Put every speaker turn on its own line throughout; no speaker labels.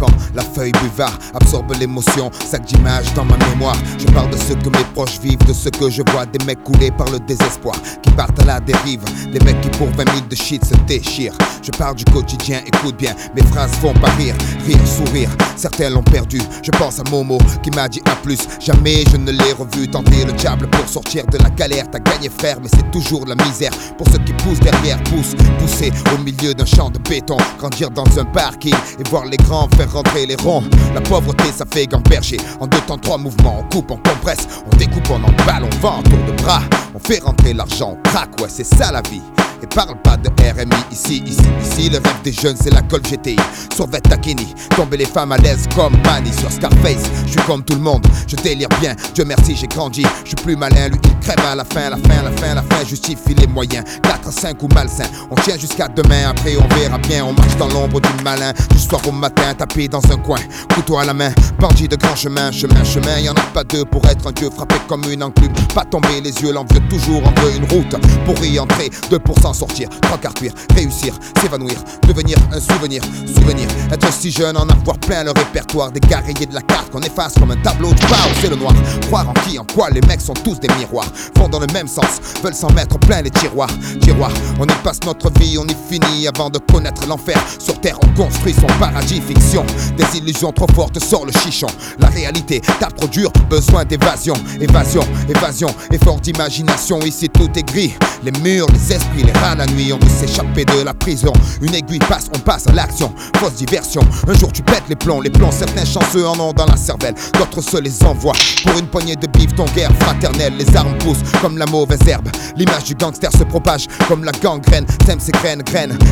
serpent, la feuille buvard absorbe l'émotion, sac d'images dans ma mémoire. Je parle de ce que mes proches vivent, de ce que je vois, des mecs coulés par le désespoir, qui partent à la dérive, des mecs qui pour 20 000 de shit se déchirent. Je parle du quotidien, écoute bien, mes phrases font pas rire, sourire, certains l'ont perdu. Je pense à Momo qui m'a dit à plus, jamais je ne l'ai revu tenter le diable pour sortir de la galère. T'as gagné frère, mais c'est toujours de la misère pour ceux qui poussent derrière, pousser au milieu d'un champ de béton, grandir dans un parking et voir les grands faire rentrer les ronds. La pauvreté ça fait gamberger, en 2 temps 3 mouvements, on coupe, on compresse, on découpe, on emballe, on vend en tour de bras, on fait rentrer l'argent, on craque, ouais c'est ça la vie. Et parle pas de RMI, ici, le rêve des jeunes c'est la Golf GTI. Survêt Takini, tomber les femmes à l'aise comme Manny sur Scarface. Je suis comme tout le monde, je délire bien, Dieu merci j'ai grandi. Je suis plus malin, lui il crève à la fin, justifie les moyens. 4, 5 ou malsain, on tient jusqu'à demain, après on verra bien. On marche dans l'ombre du malin, du soir au matin, tapé dans un coin, couteau à la main, bandit de grand chemin, y'en a pas deux pour être un dieu, frappé comme une enclume. Pas tomber les yeux, l'envieux toujours en veut une route pour y entrer, 2% sortir, 3 quarts cuire, réussir, s'évanouir, devenir un souvenir, être si jeune, en avoir plein le répertoire, des gars rayés de la carte qu'on efface comme un tableau du chaos, c'est le noir, croire en qui, en quoi, les mecs sont tous des miroirs, vont dans le même sens, veulent s'en mettre plein les tiroirs, on y passe notre vie, on y finit avant de connaître l'enfer, sur terre on construit son paradis, fiction, des illusions trop fortes sort le chichon, la réalité tape trop dur, besoin d'évasion, évasion, effort d'imagination, ici tout est gris, les murs, les esprits, les rats la nuit, on veut s'échapper de la prison. Une aiguille passe, on passe à l'action. Fausse diversion, un jour tu pètes les plombs. Certains chanceux en ont dans la cervelle, d'autres se les envoient. Pour une poignée de bif, ton guerre fraternelle. Les armes poussent comme la mauvaise herbe. L'image du gangster se propage comme la gangrène. T'aimes ces graines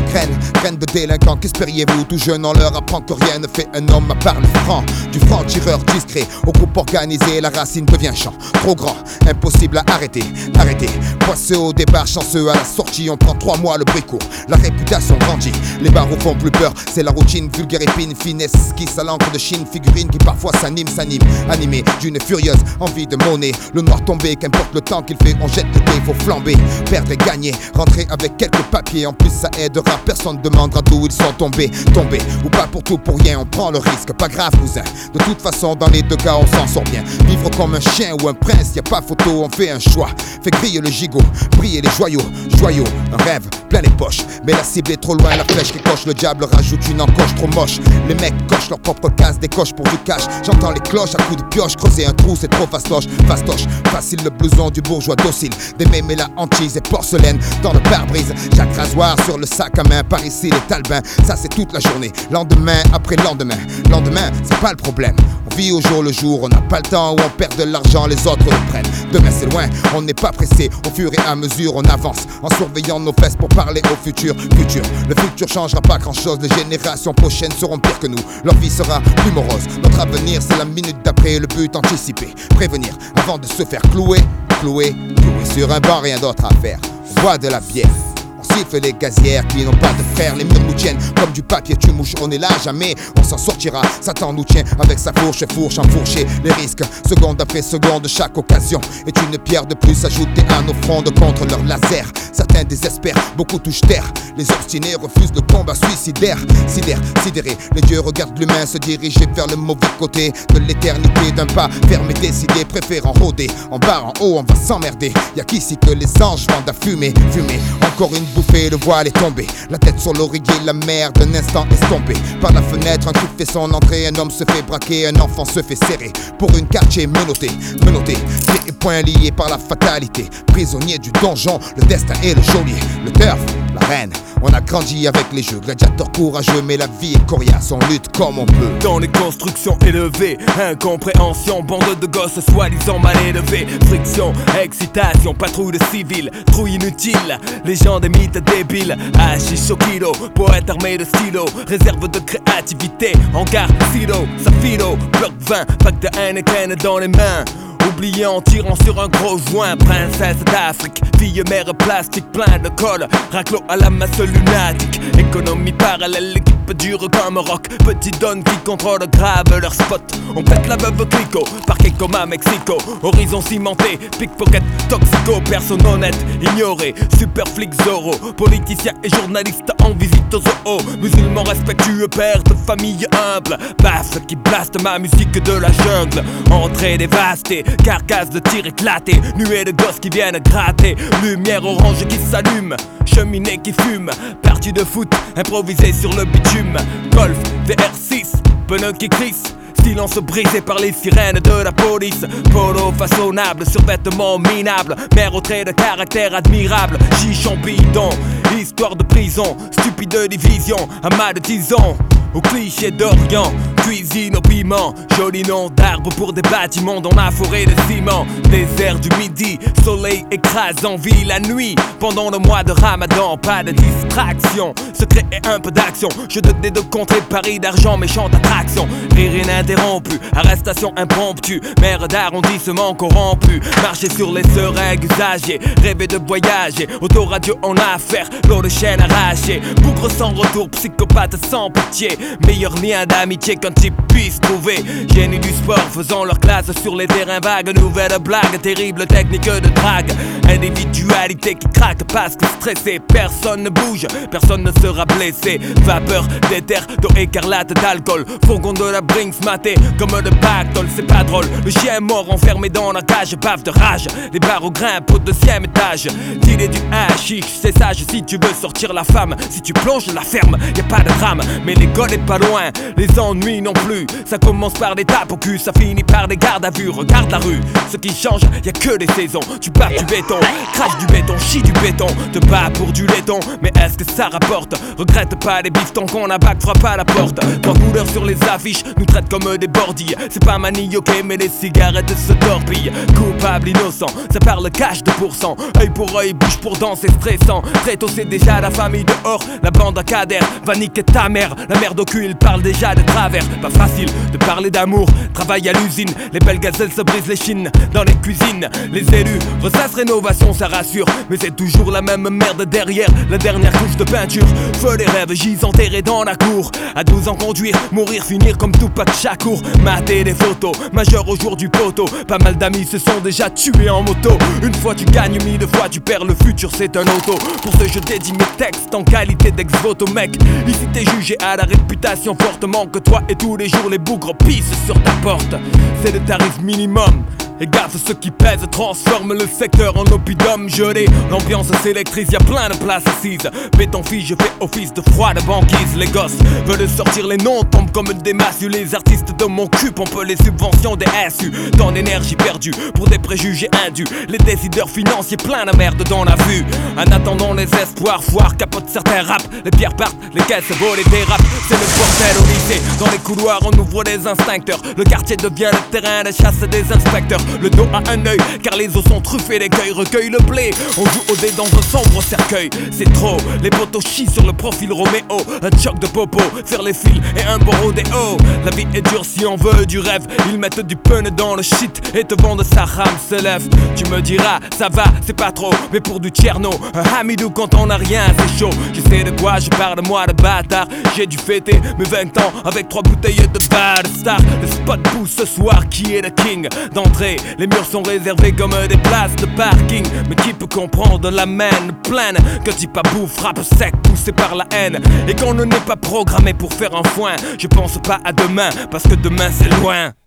de délinquants. Qu'espériez-vous? Tout jeune, on leur apprend que rien ne fait un homme à part le franc. Du franc tireur discret au groupe organisé, la racine devient champ. Trop grand, impossible à arrêter. Poisseux au départ, chanceux à la sortie, on prend 3 mois le bruit court, la réputation grandit, les barreaux font plus peur, c'est la routine, vulgaire épine, finesse, esquisse à l'encre de Chine, figurine qui parfois s'anime, animé d'une furieuse envie de monnaie, le noir tombé, qu'importe le temps qu'il fait, on jette le dé, faut flamber, perdre et gagner, rentrer avec quelques papiers, en plus ça aidera, personne demandera d'où ils sont tombés, ou pas pour tout pour rien, on prend le risque, pas grave cousin, de toute façon dans les 2 cas on s'en sort bien, vivre comme un chien ou un prince, y a pas photo, on fait un choix, fait griller le gigot, briller les joyaux, un rêve plein les poches, mais la cible est trop loin, la flèche qui coche, le diable rajoute une encoche trop moche. Les mecs cochent leur propre case, décochent pour du cash. J'entends les cloches à coups de pioche, creuser un trou c'est trop fastoche, facile le blouson du bourgeois docile, des mémés la hantise et porcelaine dans le pare-brise. Chaque rasoir sur le sac à main, par ici les talbins, ça c'est toute la journée, lendemain après lendemain, c'est pas le problème. On vit au jour le jour, on n'a pas le temps où on perd de l'argent, les autres le prennent. Demain c'est loin, on n'est pas pressé, au fur et à mesure on avance, en surveillant nos fesses pour parler au futur. Le futur changera pas grand chose, les générations prochaines seront pires que nous, leur vie sera plus morose. Notre avenir c'est la minute d'après, le but anticipé, prévenir avant de se faire clouer sur un banc, rien d'autre à faire. On boit de la bière, on siffle les gazières qui n'ont pas de frères. Les murs nous tiennent comme du papier, tu mouches, on est là jamais, on s'en sortira. Satan nous tient avec sa fourche enfourchée. Les risques, seconde après seconde, chaque occasion est une pierre de plus ajoutée à nos frondes contre leur laser. Certains désespèrent, beaucoup touchent terre. Les obstinés refusent le combat suicidaire. Sidérés, les dieux regardent l'humain se diriger vers le mauvais côté de l'éternité. D'un pas fermé, décidé, préférant rôder. En bas, en haut, on va s'emmerder. Y'a qu'ici que les anges vendent à fumer. Encore une bouffée, le voile est tombé. La tête sur l'oreiller, la mer d'un instant estompée. Par la fenêtre, un coup fait son entrée. Un homme se fait braquer, un enfant se fait serrer. Pour une quartier menotté, pieds et poings liés par la fatalité. Prisonnier du donjon, le destin est le geôlier. Le turf, la reine. On a grandi avec les jeux, gladiateurs courageux, mais la vie est coriace, on lutte comme on peut.
Dans les constructions élevées, incompréhension, bande de gosses soi-disant mal élevés. Friction, excitation, patrouille de civils, trouille inutile, les gens des mythes débiles. Hachiche au kilo, poète armé de stylo, réserve de créativité, hangar, silo, safilo, bloc 20, pack de Heineken dans les mains. Oublié en tirant sur un gros joint, princesse d'Afrique, Vie mère plastique plein de colle, raclo à la masse lunatique. Économie parallèle, l'équipe dure comme rock. Petit donne qui contrôle grave leur spot. On pète la veuve clico, parquet comme à Mexico. Horizon cimenté, pickpocket, toxico. Personne honnête, ignoré, super flic Zorro. Politicien et journaliste en visite au zoo. Musulmans respectueux, père de famille humble. Basse qui blaste ma musique de la jungle. Entrée dévastée, carcasse de tir éclaté. Nuée de gosses qui viennent gratter. Lumière orange qui s'allume, cheminée qui fume. Partie de foot, improvisée sur le bitume. Golf, VR6, pneus qui crissent. Silence brisé par les sirènes de la police. Polo façonnable, survêtement minable. Mère au trait de caractère admirable. Chichon bidon, histoire de prison. Stupide division, amas de tison. Au cliché d'Orient, cuisine au piment. Joli nom d'arbre pour des bâtiments dans la forêt de ciment. Désert du midi, soleil écrase en vie la nuit. Pendant le mois de Ramadan, pas de distraction. Secret et un peu d'action. Jeu de dés de contrée, Paris d'argent, méchante attraction. Rire ininterrompu, arrestation impromptue. Maire d'arrondissement corrompu. Marcher sur les seringues usagées. Rêver de voyager, autoradio en affaire. L'eau de chaîne arrachée. Bougre sans retour, psychopathe sans pitié. Meilleur lien d'amitié qu'un type puisse trouver. Génie du sport faisant leur classe sur les terrains vagues. Nouvelle blague, terrible technique de drague. Individualité qui craque parce que stressé. Personne ne bouge, personne ne sera blessé. Vapeur d'éther, d'eau écarlate, d'alcool. Fourgon de la Brinks maté comme de pactole. C'est pas drôle, le chien mort enfermé dans la cage. Bave de rage, les barreaux grimpent au 2e étage. T'il est du hashish, c'est sage si tu veux sortir la femme. Si tu plonges la ferme, y a pas de drame. Mais l'école est pas loin, les ennuis non plus. Ça commence par des tapes au cul, ça finit par des gardes à vue. Regarde la rue, ce qui change, y a que des saisons. Tu bats du béton, crache du béton, chie du béton. Te bats pour du laiton, mais est-ce que ça rapporte? Regrette pas les bifs tant qu'on a bac, frappe à la porte. Trois couleurs sur les affiches, nous traitent comme des bordilles. C'est pas manioqué, mais les cigarettes se torpillent. Coupable, innocent, ça parle cash de pourcent. Œil pour œil, bouche pour dent, c'est stressant. Très tôt c'est déjà la famille dehors, la bande à cadère va niquer ta mère. La merde au cul, il parle déjà de travers. Pas facile de parler d'amour, travail à l'usine. Les belles gazelles se brisent les chines dans les cuisines. Les élus ressassent rénovation, ça rassure. Mais c'est toujours la même merde derrière la dernière couche de peinture. Feu les rêves, gis enterrés dans la cour. À 12 ans conduire, mourir, finir comme Tupac Shakur. Mater des photos, majeur au jour du poteau. Pas mal d'amis se sont déjà tués en moto. Une fois tu gagnes, 1000 fois tu perds, le futur c'est un auto. Pour ce je dédie mes textes en qualité d'ex-voto mec. Ici t'es jugé à la réputation fortement que toi et tous les jours les bougres pissent sur ta porte. C'est le tarif minimum. Et gaffe, ceux qui pèsent transforment le secteur en oppidum gelé. L'ambiance s'électrise, y'a plein de places assises. Béton fille, je fais office de froide banquise. Les gosses veulent sortir les noms, tombent comme des massues. Les artistes de mon cul pompent les subventions des SU. Tant d'énergie perdue pour des préjugés indus. Les décideurs financiers plein de merde dans la vue. En attendant les espoirs, foire capote certains raps. Les pierres partent, les caisses volent et dérapent. C'est le bordel au lycée. Dans les couloirs on ouvre les instincteurs. Le quartier devient le terrain de chasse des inspecteurs. Le dos à un œil, car les os sont truffés, l'écueil recueille le blé. On joue au dé dans un sombre cercueil. C'est trop, les potos chient sur le profil Roméo. Un choc de popo, faire les fils et un bon rodéo. La vie est dure si on veut du rêve. Ils mettent du pun dans le shit et te vendent sa rame se lève. Tu me diras, ça va, c'est pas trop. Mais pour du tcherno, un hamidou quand on a rien, c'est chaud. Je sais de quoi je parle, moi de bâtard. J'ai dû fêter mes 20 ans avec 3 bouteilles de bad star. Le spot pousse ce soir, qui est le king d'entrée. Les murs sont réservés comme des places de parking. Mais qui peut comprendre la main pleine que type à bout frappe sec poussé par la haine. Et qu'on ne n'est pas programmé pour faire un foin. Je pense pas à demain parce que demain c'est loin.